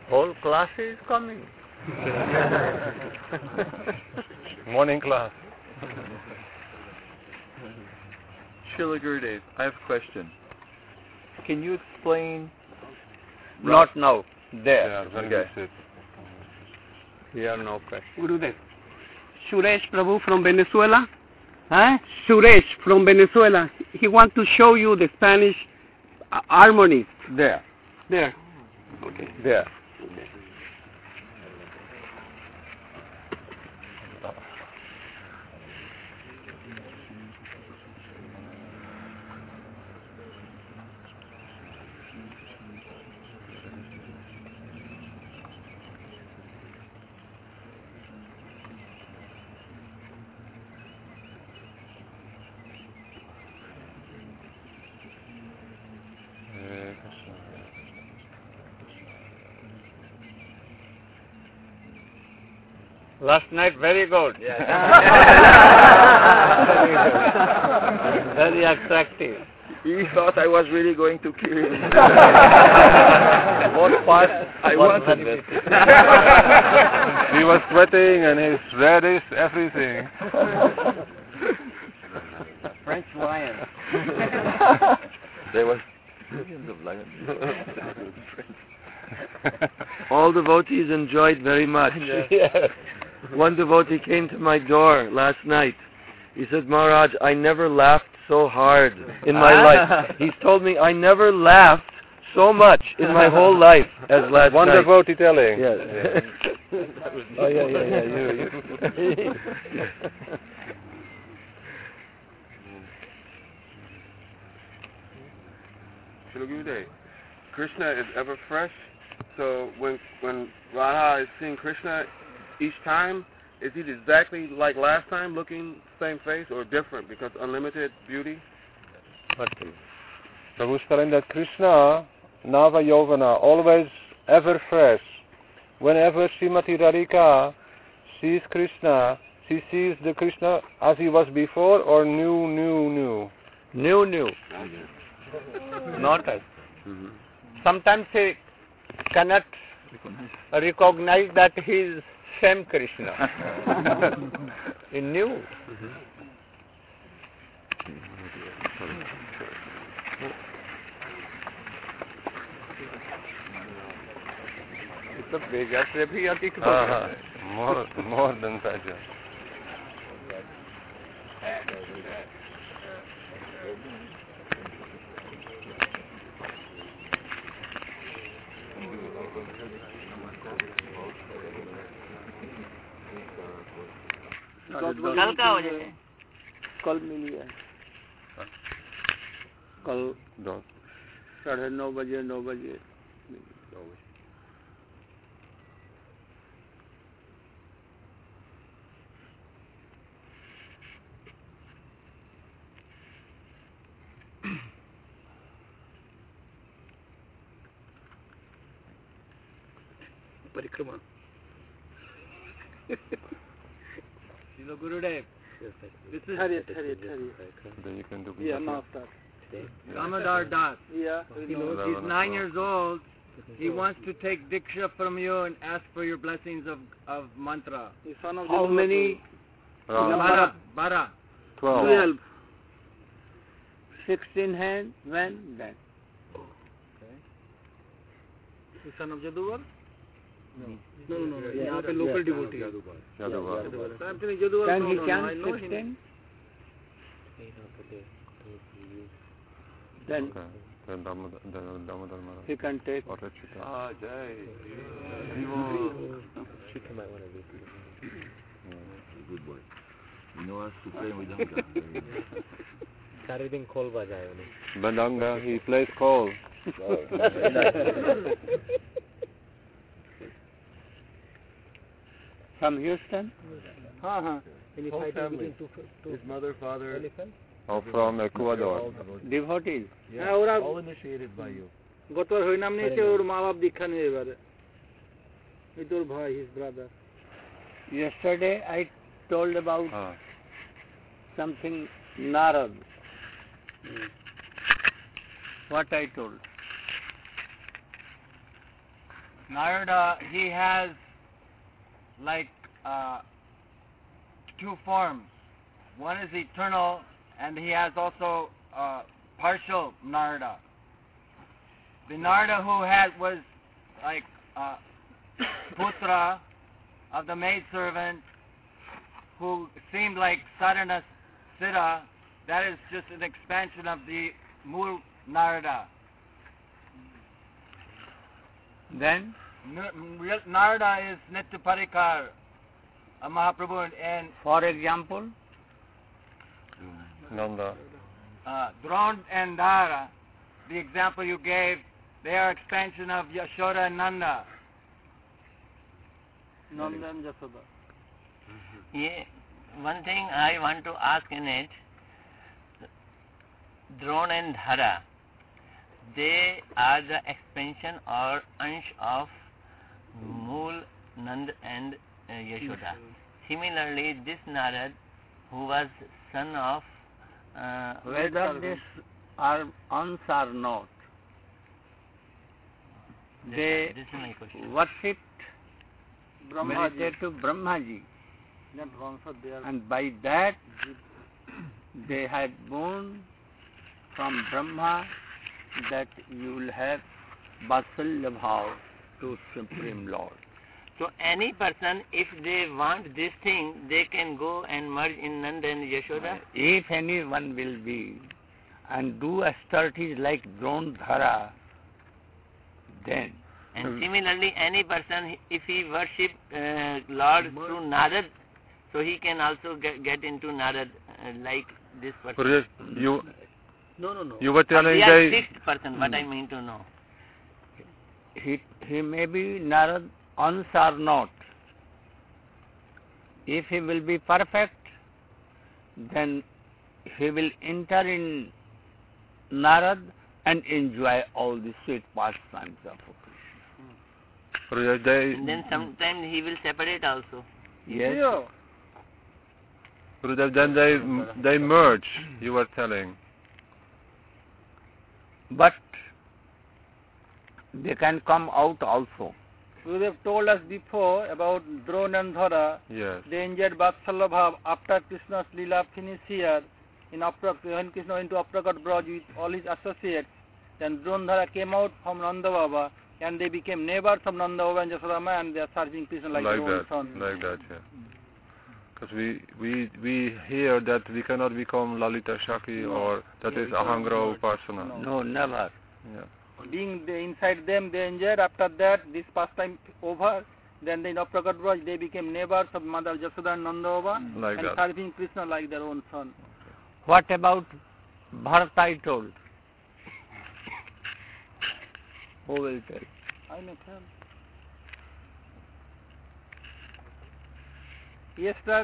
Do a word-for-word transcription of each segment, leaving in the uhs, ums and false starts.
Whole class is coming. Morning class. Srila Gurudev, I have a question. Can you explain... Not now. There. Yeah, when Okay. we sit. Here no question. Gurudev. Suresh Prabhu from Venezuela. Huh? Suresh from Venezuela. He wants to show you the Spanish uh, harmonies. There. There. Okay. There. Hare Krishna. Last night, very good. Very good. Very attractive. He thought I was really going to kill him. What part? I was wanted that? it. He was sweating and his reddish everything. French lion. There was millions of lions. All devotees enjoyed very much. Yes. One devotee came to my door last night. He said, Maharaj, I never laughed so hard in my life. He's told me I never laughed so much in my whole life as last One night. devotee telling. Yes. Yeah. Oh, yeah, yeah, yeah. You, you. Srila Gurudev, Krishna is ever fresh. So when when Radha is seeing Krishna each time, is he exactly like last time, looking same face, or different because unlimited beauty? Prabhu's telling that Krishna, Nava Yovana, always ever fresh. Whenever Srimati Radhika sees Krishna, she sees the Krishna as he was before, or new, new, new. New, new. Not us. Mm-hmm. Sometimes he cannot recognize that he is same Krishna. He knew. तो बेजा से भी अधिक हो Uh-huh. More, more than Saja. कल का हो जाए कल मिलिए कल साढ़े नौ बजे नौ बजे परिक्रमा Srila Gurudev, this is Harriet, Harriet, Harriet. Then you can do Yeah, now start. Damodar Das. Yeah, He knows he's nine years old. He wants to take Diksha from you and ask for your blessings of, of mantra. How many? Bara. Bara. Twelve. Twelve. Sixteen hand, when, then. The son of Jaduvar? No, no, no. यहाँ पे local devotee. Jaduvar. Can he can sixteen? Then Okay. Then Damodar, then Damodar Maharaj. he can take. Or Rachita. Ah, Jai. Good boy. You know us to play with them. Saridin Khol bajaye uni. Bandanga, he plays call. From Houston? हाँ हाँ. Whole family. His mother, father. Or from Ecuador. Devotees? हाँ और आप All initiated by you. गतवार हरिनाम नहीं थे और माँ बाप दीक्षा नहीं दे बारे. With your भाई, his brother. Yesterday I told about Ah. something Narad. What I told? Narada, he has like uh, two forms. One is eternal, and he has also uh, partial Narada. The Narada who had was like uh, Putra of the maidservant, who seemed like Sarana Siddha, that is just an expansion of the Mool Narada. Then N- Narada is Nitya Parikar, a Mahaprabhu, and for example, Nanda. uh, Drona and Dara, the example you gave, they are expansion of Yashoda and Nanda. Nanda and Yashoda. Yeah, one thing I want to ask in it, Drona and Dhara, they are the expansion or ansh of Mool, Nand and uh, Yashoda. Similarly, this Narad, who was son of uh, whether these are uns or not, this, they this is my question. worshipped, Brahmaji. meditated to Brahmaji, Then Vamsa they are and by that they had born from Brahma that you will have Vatsalya Bhav to Supreme Lord. So any person, if they want this thing, they can go and merge in Nanda and Yashoda? If anyone will be and do austerities like Drona, then And similarly, any person, if he worship uh, Lord through Narad, so he can also get, get into Narad uh, like this person. Rajesh, you no no no. you were telling They are the fixed person, what I mean to know. he, he may be Narad uns or not. If he will be perfect, then he will enter in Narad and enjoy all the sweet pastimes of Krishna. Rajesh, they And then sometimes he will separate also. Yes. Yeah. Rajesh, then they they merge. You were telling. But they can come out also. You have told us before about Drona and Dhara. Yes. They enjoyed Vatsalya Bhav after Krishna's Leela finished here. In Apra, when Krishna went to Aprakat Braj with all his associates, then Drona came out from Nanda Baba and they became neighbors of Nanda Baba and Yasodama, and they are serving Krishna like, Like their own that. son. Like that. Yeah. Because we, we we hear that we cannot become Lalita Shakti No. or that Yeah, is we cannot Ahangra merge. Upasana. No. No, never. Yeah. Being the, inside them, they enjoyed. After that, this pastime over. Then in Aprakat Braj, they became neighbors of Mother Yashoda and Nanda Baba, Like and that. serving Krishna like their own son. What about Bharata I told? Who will tell? I may tell. Yes, sir.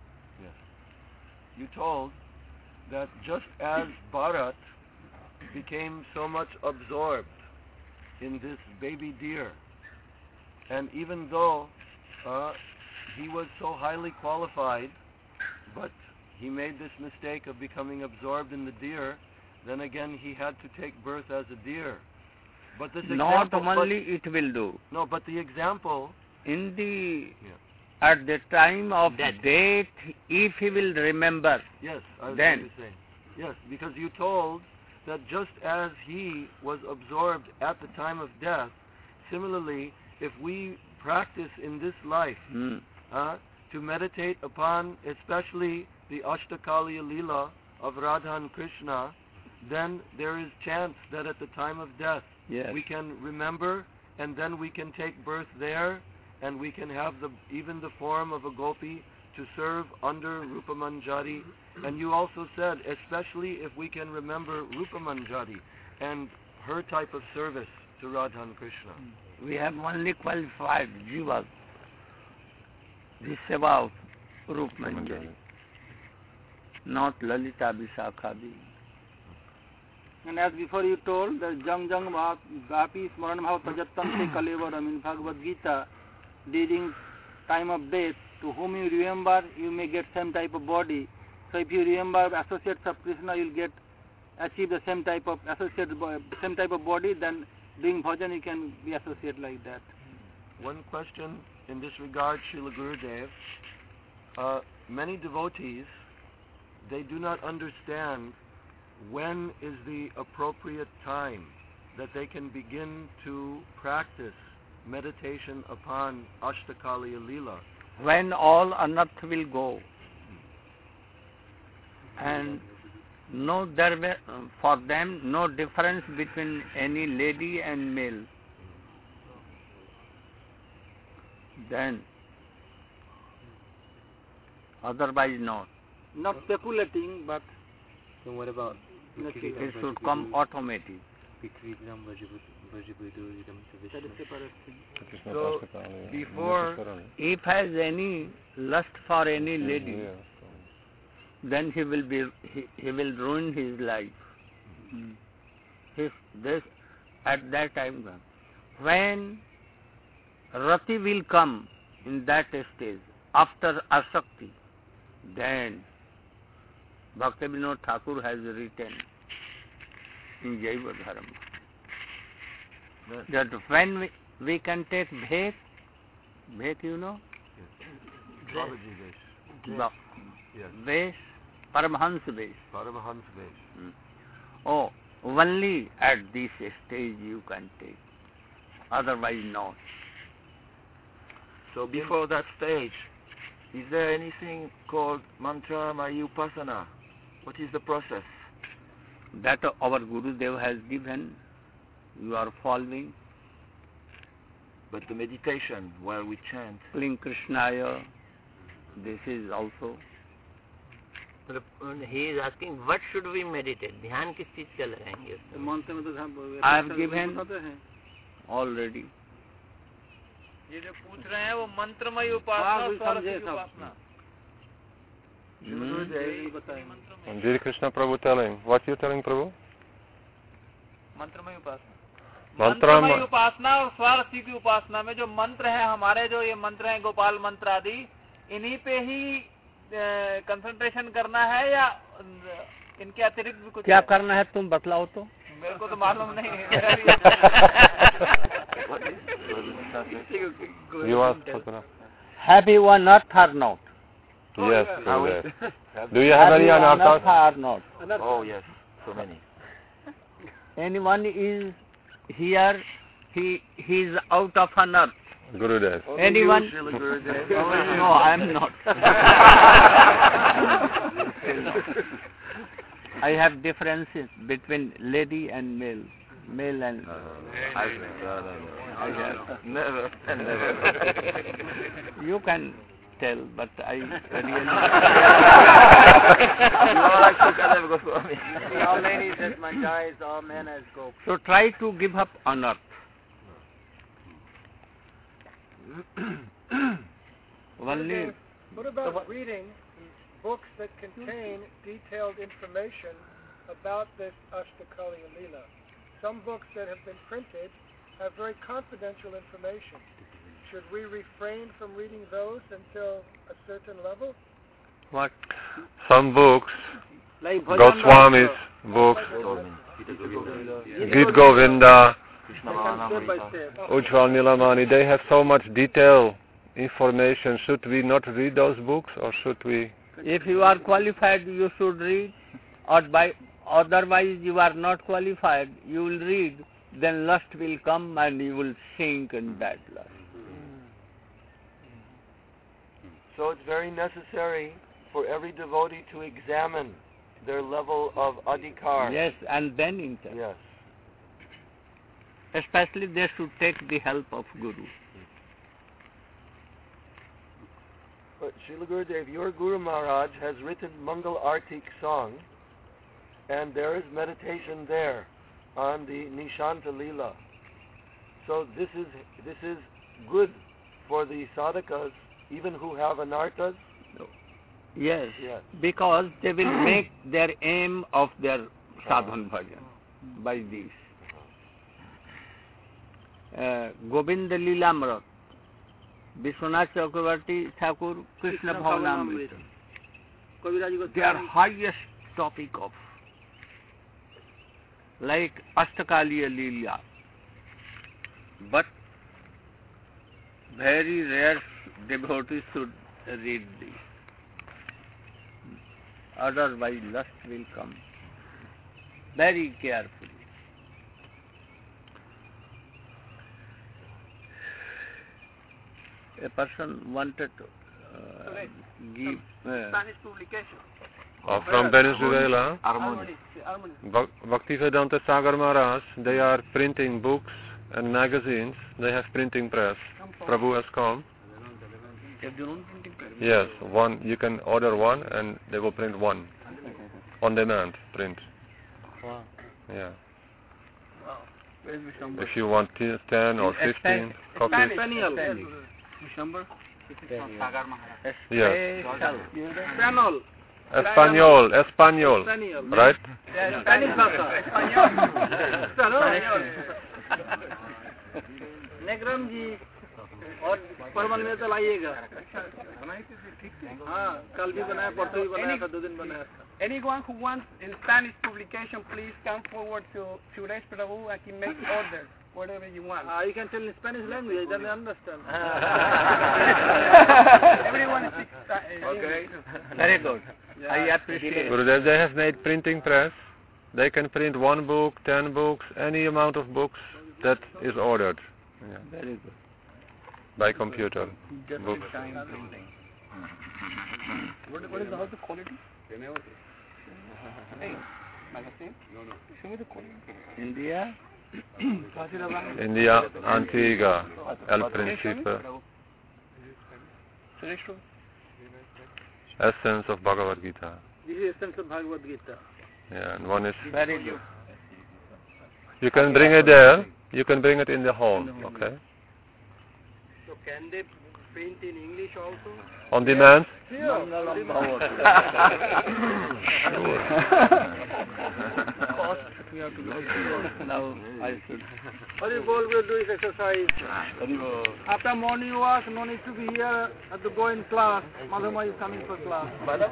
You told that just as Bharat became so much absorbed in this baby deer, and even though uh, he was so highly qualified, but he made this mistake of becoming absorbed in the deer, then again he had to take birth as a deer. But this Not example, only it will do. but, no, but the example, In the Yeah. at the time of Death. death, if he will remember, yes, I was Then- going to say, yes, because you told that just as he was absorbed at the time of death, similarly, if we practice in this life hmm, uh, to meditate upon especially the Ashtakaliya Leela of Radha and Krishna, then there is chance that at the time of death yes, we can remember, and then we can take birth there, and we can have the even the form of a gopi to serve under Rupa Manjari. And you also said, especially if we can remember Rupa Manjari and her type of service to Radha and Krishna. we have only qualified jivas, the seva of Rup Manjari, not Lalita Vishakha. And as before you told, the Jang Jang Gapi Smaran Bhav Tajattam Se Kalevaram in Bhagavad Gita, during time of death, to whom you remember, you may get same type of body. So if you remember associates of Krishna, you'll get achieve the same type of associate, bo- same type of body. Then doing bhajan, you can be associate like that. one question in this regard, Srila Gurudev. Uh, many devotees, they do not understand when is the appropriate time that they can begin to practice meditation upon Ashtakaliya Leela. When all anarth will go, and no there were, for them no difference between any lady and male, then otherwise not. Not speculating, but So what about It should come automatic. that is separate thing. So, before, If has any lust for any lady, then he will be he, he will ruin his life. If this at that time, when rati will come in that stage after asakti, then Bhakti Vinod Thakur has written in Jaiva Dharma that when we, we can take bhet, bhet you know, Babaji Vesh. Ba- Yes. Vesh, Paramhans Vesh. Paramahans Vesh. Mm. Oh, only at this stage you can take, otherwise not. So before that stage, is there anything called mantra mayupasana? What is the process? That our Gurudev has given, you are following. But the meditation while we chant. Kling Krishnaya, this is also. मतलब he is asking what should we meditate, ध्यान किस चीज से लगाएंगे उसमें? मंत्र में तो ध्यान I have given बताते हैं। already. ये जो पूछ रहे हैं वो मंत्रमय उपासना, स्वारस्य की उपासना। And Dear Krishna Prabhu telling, what you telling Prabhu? मंत्रमय Upasana. Mantra मंत्रमय उपासना और स्वारस्य की उपासना में जो मंत्र है हमारे, जो ये मंत्र हैं गोपाल मंत्र आदि, इन्हीं पे ही कंसंट्रेशन करना है या इनके अतिरिक्त भी कुछ क्या है? करना है तुम बतलाओ तो. मेरे को तो मालूम नहीं है. You asked Putana. Have you one earth or not? Yes, Gurudev. Do you have any you one earth anarthas? or not? Oh yes, so many. Anyone is here, he he is out of an earth. Gurudev. Anyone? You, Srila Gurudev. No, I am not. I have differences between lady and male, male and. I have never, never. You can tell, but I really. You are like Sukadeva Goswami. All ladies as Manjais, all men as Gop. So try to give up on earth. Only. What about reading books that contain detailed information about this Ashtakaliya Leela? Some books that have been printed have very confidential information. Should we refrain from reading those until a certain level? What? Some books, Like Goswami's books, Gita Govinda, step by step. Ujjwal Nilamani, they have so much detail information. Should we not read those books, or should we? If you are qualified, you should read, or by otherwise you are not qualified, you will read. Then lust will come and you will sink in that lust. So it's very necessary for every devotee to examine their level of adhikar. Yes, and then enter. Yes. Especially they should take the help of Guru. But Srila Gurudev, your Guru Maharaj has written Mangal Artik song, and there is meditation there on the Nishanta Leela. So this is this is good for the sadhakas, even who have anarthas. Yes, Yes. because they will make their aim of their sadhan bhajan by this. Uh, Govinda Lilamrat, Vishwanath Chakravarti Thakur, Krishna Bhavanamrita. Their highest topic of, like Ashtakaliya Leela. But very rare devotees should read this. Otherwise lust will come. Very carefully. A person wanted to uh, give uh, Spanish publication. Uh, from Venezuela, Harmony. Bhak- Bhaktivedanta Sagar Maharaj, they are printing books and magazines. They have printing press. Prabhu has come. Yes, one. You can order one and they will print one. On demand print. Wow. Yeah. Where is Vishambhar? If you want t- ten or fifteen copies. Spaniel. Vishambhar? Yes. Spaniel. Espanol, Espanol. Spaniel. Right? Spanish भाषा. Spaniel. नेग्रम जी और परमल में तो लाइएगा. हाँ कल भी बनाया परसों भी बनाया था दो दिन बनाया था. Anyone who wants in Spanish publication, please come forward to Suresh Prabhu and he makes orders, whatever you want. Uh, you can tell in Spanish language, then they understand. Everyone speaks uh, Okay. Very good. Yeah. I appreciate. Gurudev, they have made printing press. They can print one book, ten books, any amount of books that is ordered. Yeah. Very good. By computer. Just Books. in time printing. What, what is the, how's the quality? Hey, magazine? No, no. Show me the quality. India? India, Antigua, El Principe, Essence of Bhagavad Gita. This is essence of Bhagavad Gita. Yeah, and one is. Very good. You can bring it there. You can bring it in the home. Okay. So can they print in English also? On demand. Yeah. Cost we have to go. Now I should. Hari Bol will do his exercise. After morning walk, no need to be here. Have to go in class. Madhuma is coming for class.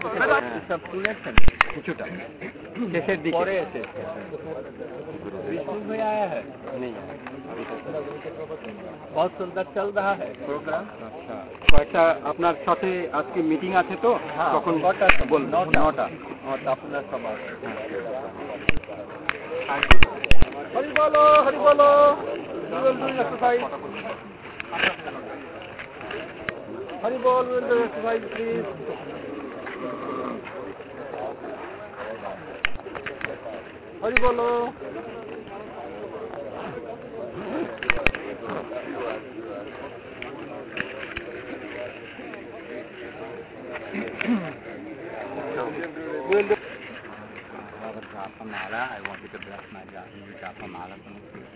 कैसे दिखे? विष्णु में आया है? नहीं. बहुत सुंदर चल रहा है प्रोग्राम. আচ্ছা আপনার সাথে আজকে মিটিং আছে তো তখন বল নটা আপনার সবার হরি বলো হরি বলো will do exercise. Hari Bol will do exercise, please. Hari Bolo. We'll do. drop a mala. I want you to bless my job. You drop a mala for me.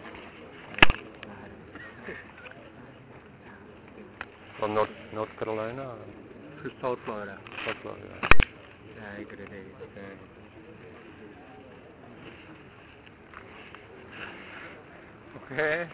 From North, North Carolina? To South Florida. South Florida. Very good day. Okay.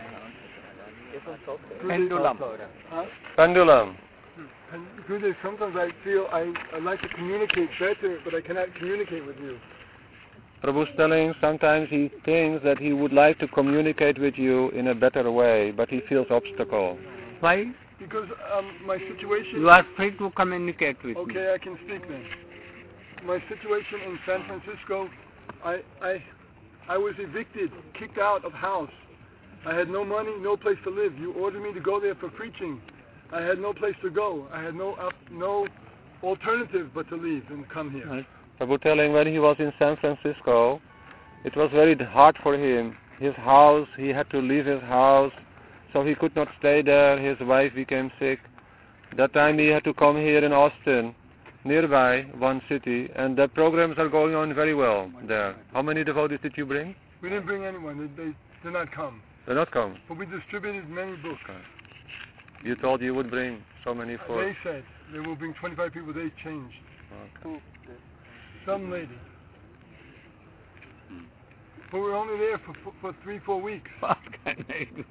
Pendulum. Huh? Pendulum. And Gurudev, sometimes I feel I, I like to communicate better, but I cannot communicate with you. Prabhu's telling sometimes he thinks that he would like to communicate with you in a better way, but he feels obstacle. Why? Because um, my situation... You are free to communicate with okay, me. Okay, I can speak then. My situation in San Francisco, I, I, I was evicted, kicked out of house. I had no money, no place to live. You ordered me to go there for preaching. I had no place to go. I had no up, no alternative but to leave and come here. Right. Prabhu telling when he was in San Francisco, it was very hard for him. His house, he had to leave his house, so he could not stay there. His wife became sick. That time he had to come here in Austin, nearby, one city, and the programs are going on very well there. How many devotees did you bring? We didn't bring anyone. They, they did not come. They not come. But we distributed many books. You told you would bring so many for... They said they will bring twenty-five people. They changed. Okay. Some lady. But we were only there for for, for three, four weeks. What can I do?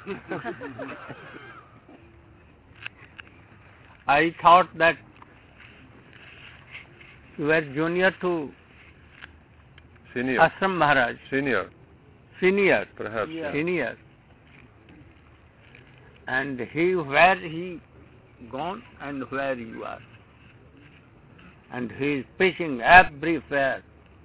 I thought that you were junior to Senior. Ashram Maharaj. Senior. Senior. Perhaps. Yeah. Senior. and he where he gone and where you are. And he is preaching everywhere.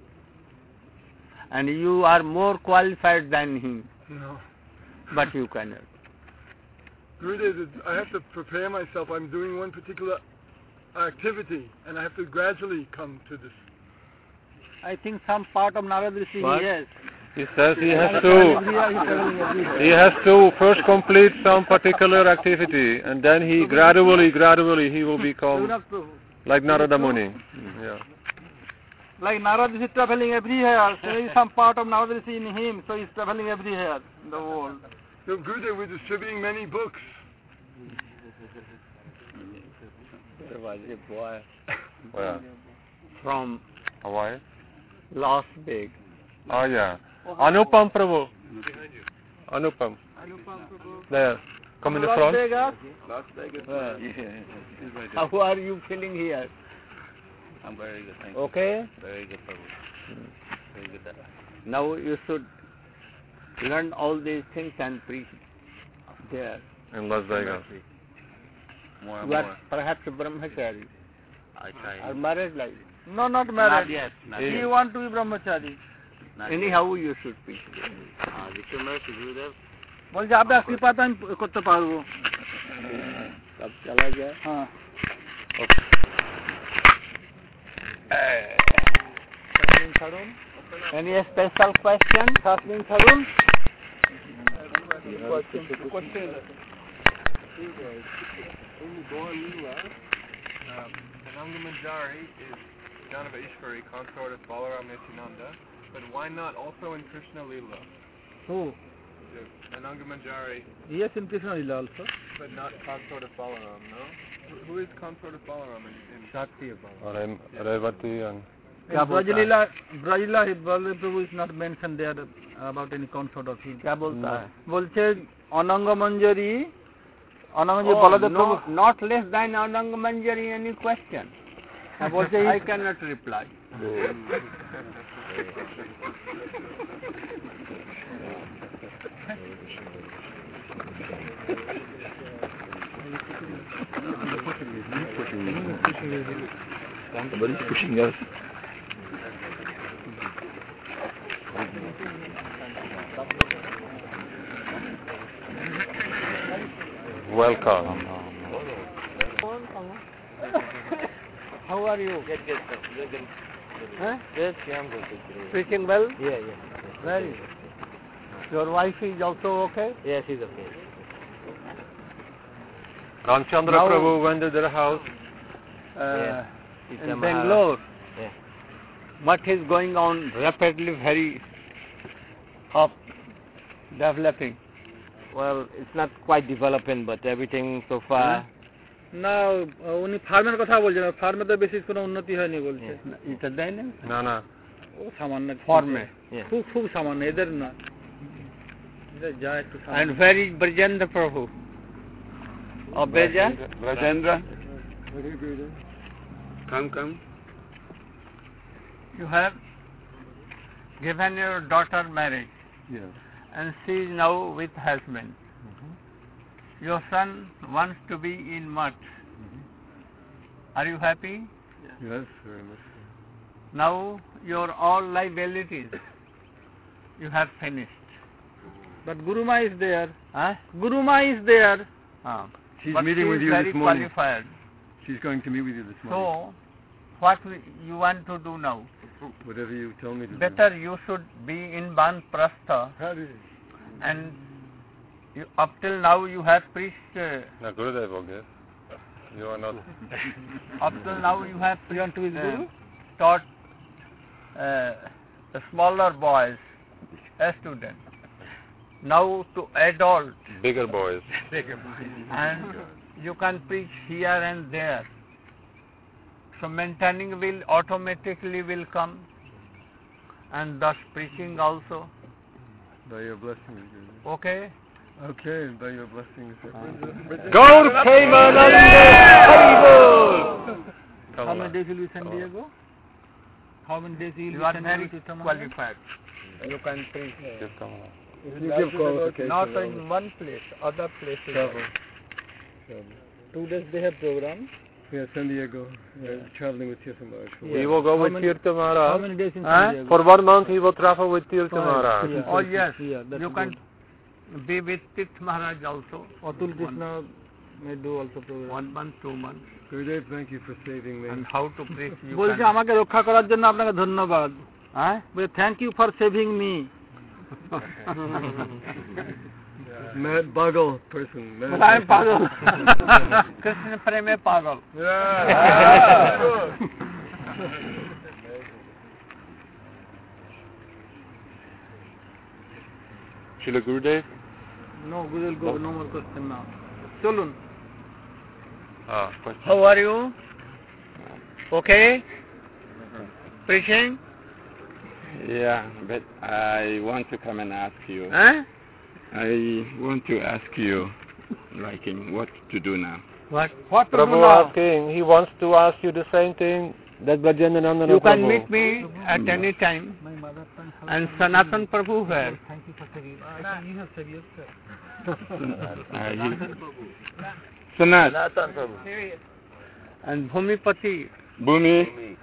And you are more qualified than him. No. But you cannot. Gurudev, I have to prepare myself. I'm doing one particular activity, and I have to gradually come to this. I think some part of Narad Rishi What? he has. He says he has to he has to first complete some particular activity, and then he gradually, gradually he will become like Narada Muni. Yeah. Like Narad Rishi traveling everywhere, so there is some part of Narad Rishi in him, so he's traveling everywhere in the world. So Gurudev, we're distributing many books. There was a boy Where? from Hawaii? Las Vegas. Oh yeah. Anupam Prabhu. Anupam. There. Come in the front. Las Vegas. Where? Yeah. How are you feeling here? I'm very good, thank you. Okay? Very good, Prabhu. Very good. Now you should learn all these things and preach there. In Las Vegas. More and You are more. perhaps a brahmachari I try. or married life. No, not Not married. yet. Not He yet. want to be brahmachari. Not Anyhow, you should preach. Uh, with your mercy, Gurudev. বলছে আপনার কৃপাতে আমি করতে পারবো সব চলা যায় হ্যাঁ Any special question? Tasmin Tharun? In the Gaur Leela, um, Ananga Manjari is Janava Ishvari, consort of Balaram Nityananda, but why not also in Krishna Leela? Who? The Ananga Manjari, Yes, in Krishna Lila also. but not consort of Balaram, no? Who- Who is consort of Balaram in, in Shakti of Balaram? Re- Revati and In Brajlila, Brajlila, Baladev Prabhu is not mentioned there about any consort of him. क्या बोलता है? বলছে Ananga Manjari Ananga Oh, Baladev প্রভু no, not less than Anang Manjari. Any question? বলছে I cannot reply. Somebody's pushing us. welcome. How are you? Good, good, sir. Good, good. Huh? Good, yeah, I'm good. good. Preaching well? Yeah, yeah. Very. Your wife is also okay? Yeah, she's okay. Ramchandra Now- Prabhu went to their house. Uh, She's in a Bangalore. Yeah. What is going on rapidly, very up, developing? Well, it's not quite developing, but everything so far. না উনি ফার্মের কথা বলছেন ফার্মে তো বেশি কোনো উন্নতি হয়নি বলছে এটা দেয় না? No, no. ও সামান্য Farme. Yeah. খুব খুব সামান্য এদের না এদের যা একটু সামান্য। And where is Brajendra Prabhu? Of Beja? Brajendra. Come, come. You have given your daughter marriage. Yes. And she is now with husband. Your son wants to be in mutt. Are you happy? Yes, very much. Now your all liabilities you have finished. But Guruma is there. Huh? Guruma is there. Ah. She's But meeting she with is you very this morning. qualified. She's going to meet with you this morning. So, what we, you want to do now? Whatever you tell me to Better you should be in Banprastha, and you, up till now you have preached. Uh, No, Gurudev will give. You are not. up till now you have You want to be uh, Guru? taught uh, the smaller boys, a student. Now to adult, Bigger boys. and you can preach here and there. So maintaining will automatically will come, and thus preaching also. By your blessings. Gurudev. Okay. Okay, by your blessings. Gaur Premanande Haribol. How many days will be San Diego? How many days will You be are San very Diego to Tamil? qualified. You can preach. Just come along. You give qualification. Not in one place, other places. Travel. Travel. Two days they have program. Yeah, San Diego. Yeah. Traveling with Tirtha Maharaj. Yeah. He will go How with many- Tirtha Maharaj. How many days in Huh? San Diego? For one month he will travel with Tirtha Five. Maharaj. Yeah. Oh yes, Yeah, that's you can good. be with Tirtha Maharaj also. Atul Krishna may do also program. One month, two months. Gurudev, thank you for saving me. And how to preach you বলছে can. আমাকে রক্ষা করার জন্য আপনাকে ধন্যবাদ Huh? বলে thank you for saving me Mad Bagal person. Mad I am pagal. Krishna preme pagal. Srila Gurudev? No Google go no more question now চলুন Ah, question. How are you? Okay? Preaching? Yeah, but I want to come and ask you. Huh? I want to ask you, like, in what to do now. What? What to Prabhu do now? asking, he wants to ask you the same thing that Bhajananandana You can Prabhu. meet me at any time. And Sanatan Prabhu where? Uh, he- Sanat, And Bhumipati. Bhumi.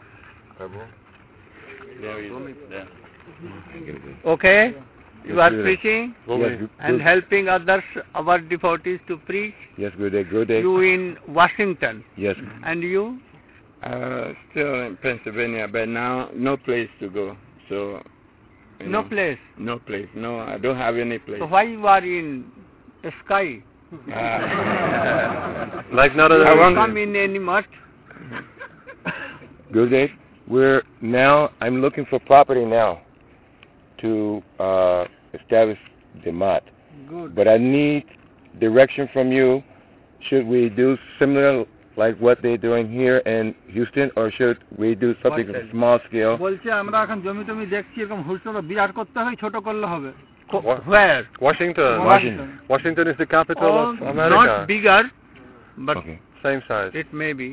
Okay? You are Gurudev. preaching Yes, Gu- and Gu- helping others, our devotees to preach. Yes, Gurudev, Gurudev. You in Washington. Yes. And you? Uh, still in Pennsylvania, but now no place to go. So. you No know, place. No place. No, I don't have any place. So why you are in the sky? Uh, Like not You other don't come in any much. Gurudev, we're now, I'm looking for property now to uh, establish the mat. Good. But I need direction from you. Should we do similar like what they're doing here in Houston, or should we do something on a small scale? বলছে আমরা এখন জমি টমি দেখছি এরকম হুলস্থুল বিরাট করতে হবে ছোট করলে হবে Where? Washington. Washington. Washington is the capital Oh, of America. not bigger, but Okay. Same size. it may be.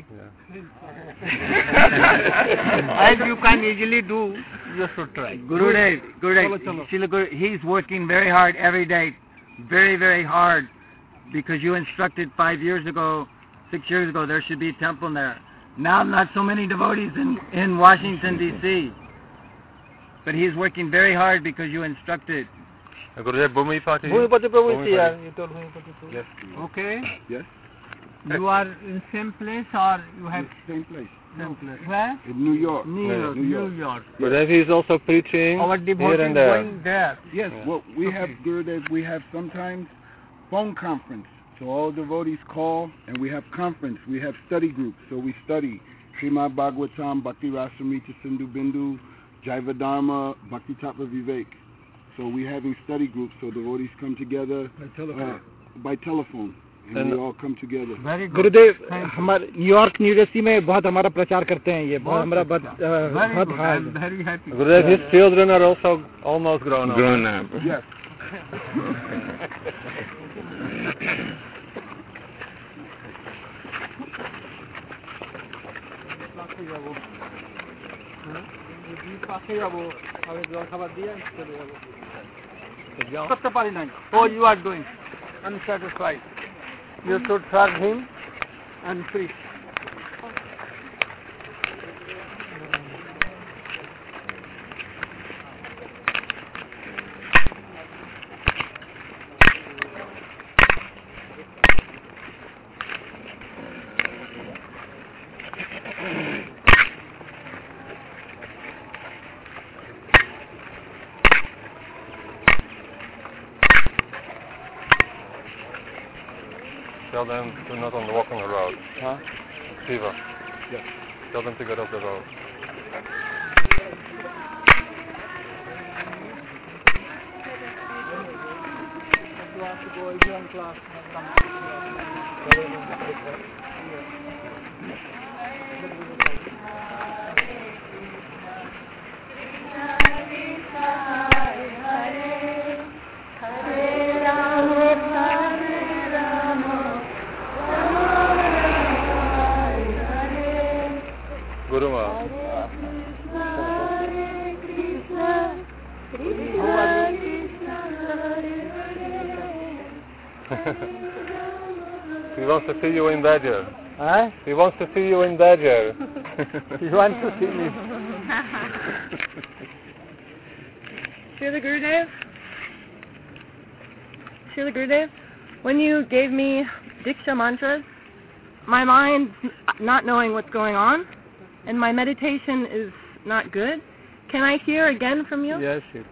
As you can easily do, you should try. Gurudev, Gurudev, Chalo, chalo. Srila Guru, he's working very hard every day, very, very hard, because you instructed five years ago, six years ago, there should be a temple there. Now not so many devotees in, in Washington, D C But he's working very hard because you instructed. Gurudev, Bhumipati. ভূমিপতি প্রভু is Bhumipati. here. You told Bhumipati Prabhu. Yes. Okay? Yes. You are in same place or you have Same place. same place? Where? In New York. New Yeah, York, New New York. York. Gurudev, he's also preaching Our here devotees and there. going there. Yes. Well, we have Gurudev. We have sometimes phone conference. So all devotees call, and we have conference. We have study groups. So we study Srimad Bhagavatam, Bhakti Rasamrita Sindhu Bindu, Jaiva Dharma, Bhakti Tapa Vivek. So we having study groups. So devotees come together By telephone. uh, by telephone, and, And- we all come together. Very good. गुरुदेव हमारे New York New Jersey में बहुत हमारा प्रचार करते हैं ये बहुत हमारा बहुत अ, Very बहुत good. Hall I'm very happy. Gurudev, his children are also almost grown up. Grown up. Yes. পাশে যাবো আমি জল খাবার দিয়ে চলে যাবো করতে পারি নাই Oh, you are doing unsatisfied. You should serve him and preach. Tell them to not on walk on the road. Huh? Shiva. Yes. Tell them to get off the road. You have to go exam class. Guru Ma. How are you? He wants to see you in Badger. Huh? He wants to see you in Badger. He wants to see me. Srila Gurudev, Srila Gurudev, when you gave me Diksha mantras, my mind's not knowing what's going on, and my meditation is not good. Can I hear again from you? Yes, yes.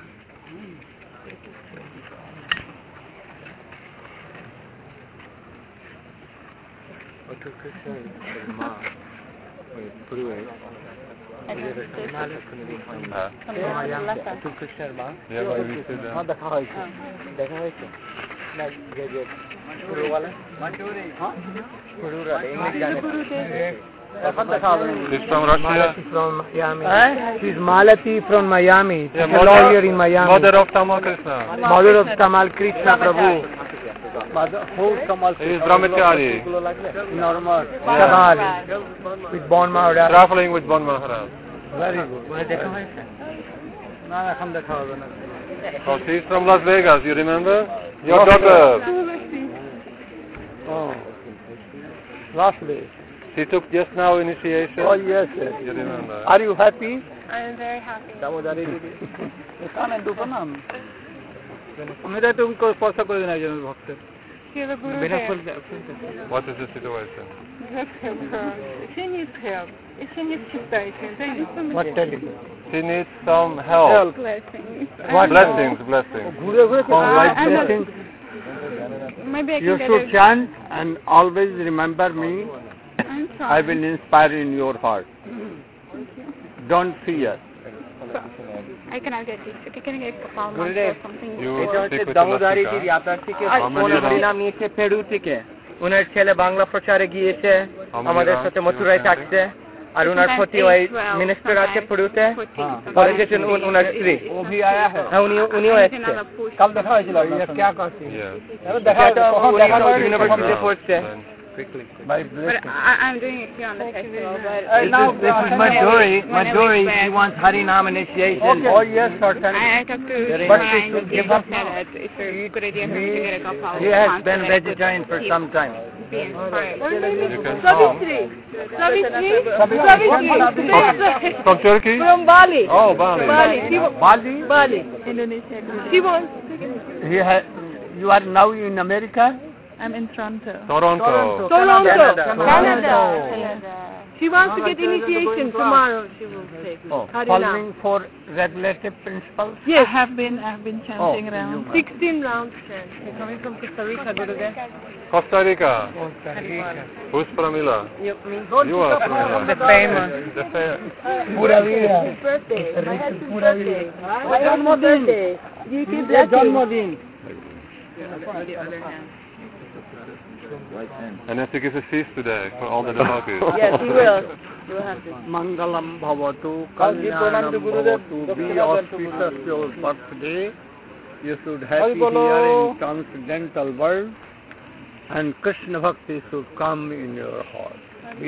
He's from Russia. From Miami. Eh? She's Malati from Miami. Yeah, She's a lawyer in Miami. Mother of Tamal Krishna. Mother of Tamal Krishna Prabhu. He is brahmachari. Normal. Yeah. With Bon Maharaj. Traveling with Bon Maharaj. Very good. Oh, she's from Las Vegas, you remember? Your daughter. Oh. Lovely. She took just now initiation. Oh, yes, yes. You remember? Are you happy? I am very happy. Srila Gurudev, What is the situation? she needs help. She needs chitta. What tell you? She needs some help. Help. Blessings. What? Blessings, blessings. Oh, like blessings. Maybe I can You get should a... chant and always remember me. I'm sorry. I will inspire in your heart. Thank you. Don't fear. I cannot get this. Okay, can I get a palm or something? You speak with দামোদারি Lasika. আপনার থেকে How many কোন are- হরিনাম নিয়েছে Peru থেকে ওনার ছেলে বাংলা প্রচারে গিয়েছে আমাদের সাথে মথুরায় থাকছে আর ওনার প্রতি ওই মিনিস্টার আছে পেরুতে পরে গেছেন ওনার স্ত্রী হ্যাঁ উনি উনিও এসছে কাল দেখা হয়েছিল क्या करती Yes. দেখা উনি ইউনিভার্সিটিতে পড়ছে Quickly. But I, I'm doing it here on the festival. But This is, this is Madhuri. Madhuri, she wants Harinam initiation. Oh, yes, certainly. I, I talked to But Shima she and should he give said up that it's a good idea for me to get a gopal. He has been vegetarian for some time. Be inspired. You can come. Savitri. From Turkey? From Bali. Oh, Bali. Bali. She, Bali? Bali. Indonesia. She wants to get... He ha- you are now in America? I'm in Toronto. Toronto. Toronto. Canada. Canada. She wants to get initiation tomorrow. She will take. Oh, Harinam. following for regulative principles? Yes, I have been. I have been chanting Oh, around. you- Sixteen rounds chant. You're coming from Costa Rica, Gurudev. Costa Rica. Harinam. Who's Pramila? You, me. You are Pramila. The famous. The fa- Pura vida. His birthday. My husband's Pura birthday. vida. My husband's birthday. You keep blessing. জন্মদিন And I think it's a feast today for all the devotees. Yes, he will. You will have to. Mangalam bhavatu kalyanam bhavatu. Be auspicious your birthday. You should happy here in transcendental world, and Krishna Bhakti should come in your heart. Be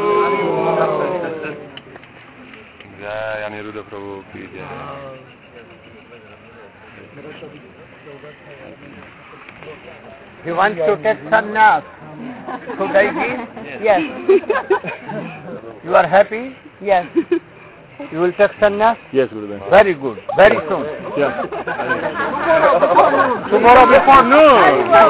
Jai Aniruddha Prabhu ki jai. He wants to take sannyas. Should I give? Yes. You are happy? Yes. You will take sannyas? Yes, Gurudev. Very good. Very soon. Yeah. Tomorrow before noon.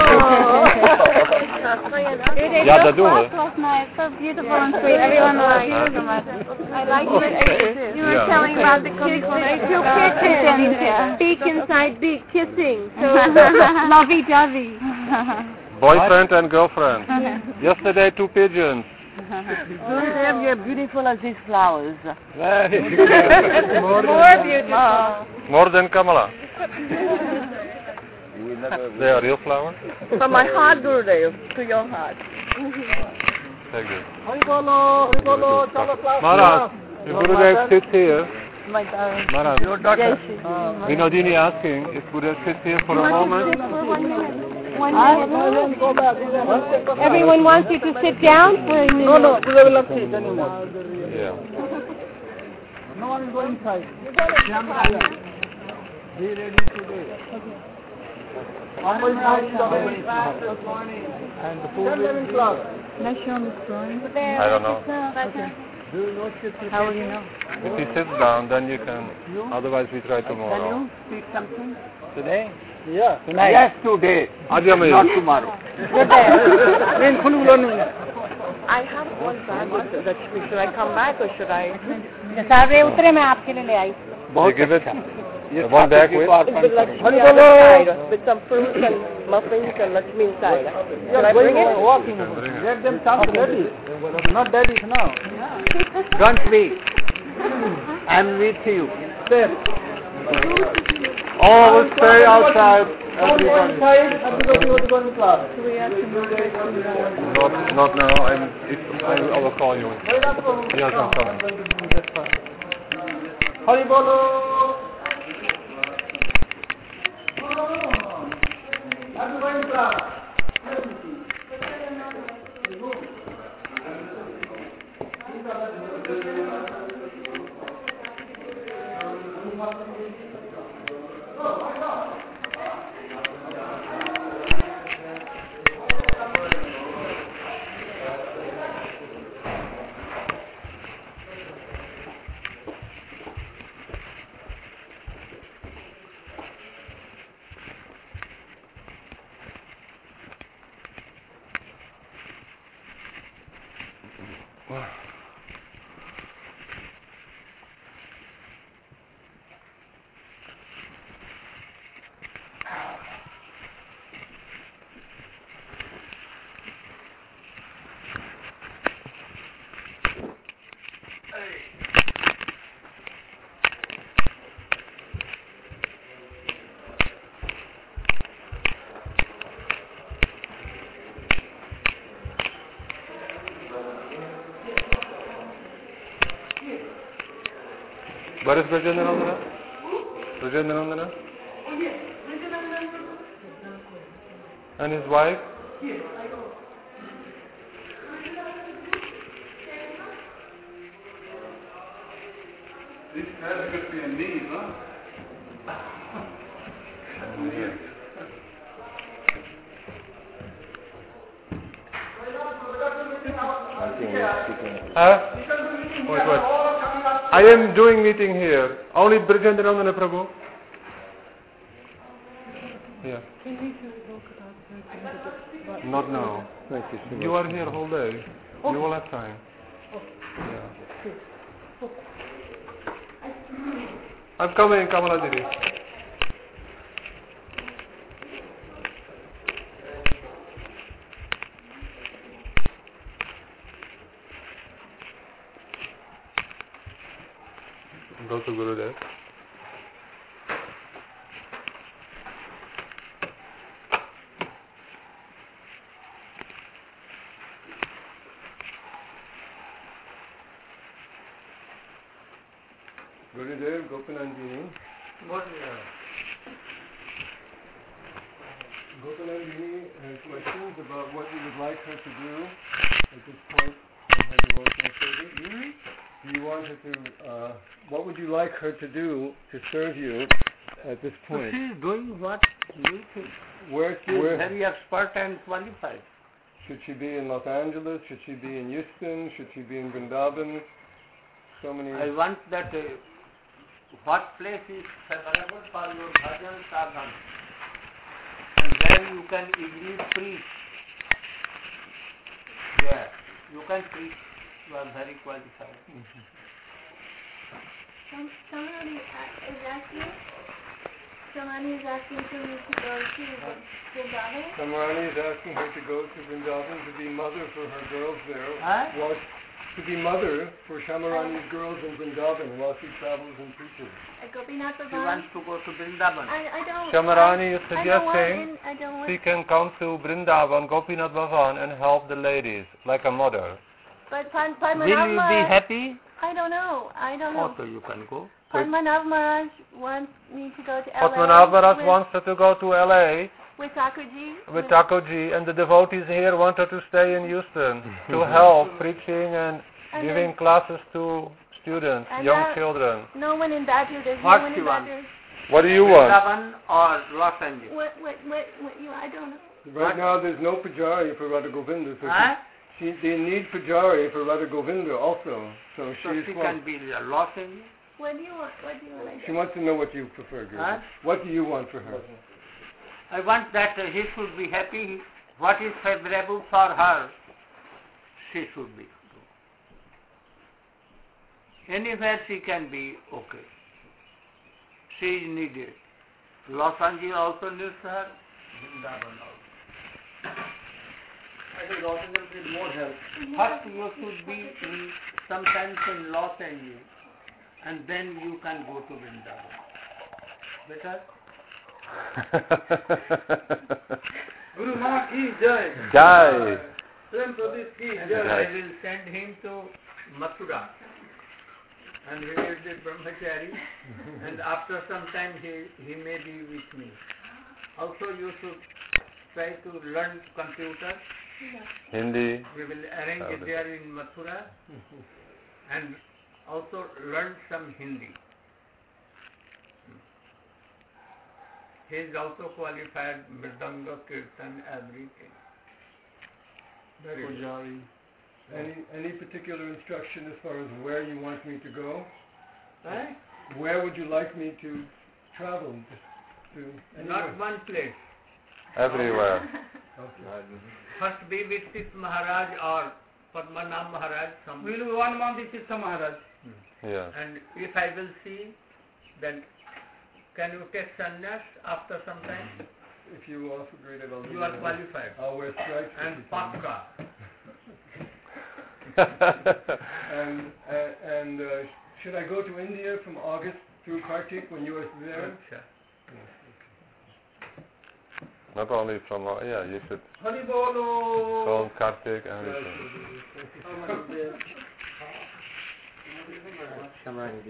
Yeah, dat doen we. Last night, so beautiful and sweet. Everyone liked it so much. I liked it. You were Yeah. telling about the kissing. Two kisses. Beak inside beak, kissing. So lovey-dovey. Boyfriend and girlfriend. Yesterday, two pigeons. Gurudev, you're beautiful as these flowers. Very More, More beautiful. More than Kamala. They are real flowers? From my heart, Gurudev, to your heart. Take this. Maharaj, if Gurudev sits here, My darling. Maharaj, Your daughter. Vinodini asking if Gurudev sits here for a moment. One minute. Everyone wants you to sit down for a minute. No, no, Gurudev will not sit anymore. Yeah. No one is going inside. Be ready today. How many times in class this morning? And the Ten in class. Can I show him this drawing? I don't know. Okay. Do you know Shri How will you know? If he sits down, then you can. Otherwise, we try tomorrow. Can you speak something? Today? Yeah. Tonight? Yes, today. Aaj hum Not tomorrow. I have one bag with the Lakshmi. Should I come back or should I? सारे उतरे मैं आपके लिए ले आई. You give it one bag with? With Lakshmi on the side, with some fruits and muffins and Lakshmi inside. Should I bring it? Walking. Let them come ready. Not daddy now. Don't speak. I'm with you. Oh, stay outside. Everybody. Everybody was going to class. Not, not now. I'm, if, I, I will call you. Yes, I'm coming. Hari Bolo. Everybody in class. Where is Brajendrandana? Brajendrandana? And his wife? This has to be a knee, huh? Huh? Wait, wait. I am doing meeting here. Only Brajendrandana Prabhu. Yeah. Not now. Thank you so much. You are here whole day. You will have time. Yeah. I'm coming, Kamala Didi. Go to Gurudev. Gurudev, Gopinandini. Gopinandini has questions about what you would like her to do at this point of her devotional service. Mm-hmm. Do you want her to, uh, what would you like her to do to serve you at this point? So she is doing what you think. Where, She is where, very expert and qualified. should she be in Los Angeles? Should she be in Houston? Should she be in Vrindavan? So many. I want that uh, what place is favorable for your bhajan sadhan, and then you can easily preach. Yeah, you can preach. You are very qualified. Mm-hmm. Some, somebody is asking, somebody is asking for me to go to Vrindavan. Samarani is asking her to go to Vrindavan to be mother for her girls there. Huh? While, to be mother for Shamarani's girls in Vrindavan while she travels and preaches. Uh, Gopinath She Bhavan. wants to go to Vrindavan. I, I don't. Shamarani is I, I don't want suggesting in, I don't want. she can come to Vrindavan, Gopinath Bhavan, and help the ladies like a mother. But Pan, Padmanabh Will you be Maharaj, happy? I don't know. I don't know. Also, you can go. Padmanabh Maharaj wants me to go to L A. Padmanabh Maharaj with, wants her to go to L A with Thakurji. with Thakurji, and the devotees here want her to stay in Houston to help preaching and And giving then- classes to students, And young that- children. No one in Badger. There's What no one she in wants? Badger. What do you want? Vrindavan or Los Angeles? What, what, what, what you, I don't know. Right now, there's no Pujari for Radha Govinda, so Huh? she, they need Pujari for Radha Govinda also. So, So she's she want- can be in Los Angeles. What do you want? What do you want? She wants to know what you prefer, Guru. Huh? What do you want for her? I want that uh, he should be happy. What is favorable for her, she should be. Anywhere she can be okay. She is needed. Los Angeles also needs her. Vrindavan also. I think Los Angeles needs more help. First you should be in, sometimes in Los Angeles, and then you can go to Vrindavan. Better? Guru Maha ki jai. Jai. Prem Pradeep ki And jai. I will send him to Mathura. And he will be brahmachari. And after some time he, he may be with me. Also you should try to learn computer. Hindi. We will arrange it there in Mathura. And also learn some Hindi. He is also qualified Mridanga, Kirtan, everything. Very good. Pujari. Any, any particular instruction as far as where you want me to go? Right? Where would you like me to travel to? Anywhere? Not one place. Everywhere. Okay. First be with Sis Maharaj or Padmanabh Maharaj. Some We will be one month with Sita Maharaj. Yeah. And if I will see, then can you take sannyas after some time? If you offer great I'll You are qualified. I'll wear stripes. And pakka. and uh, and uh, should I go to India from August through Kartik when you are there? Sure. Not only from, uh, yeah, you should Hari Bolo. from Kartik and everything. Yes.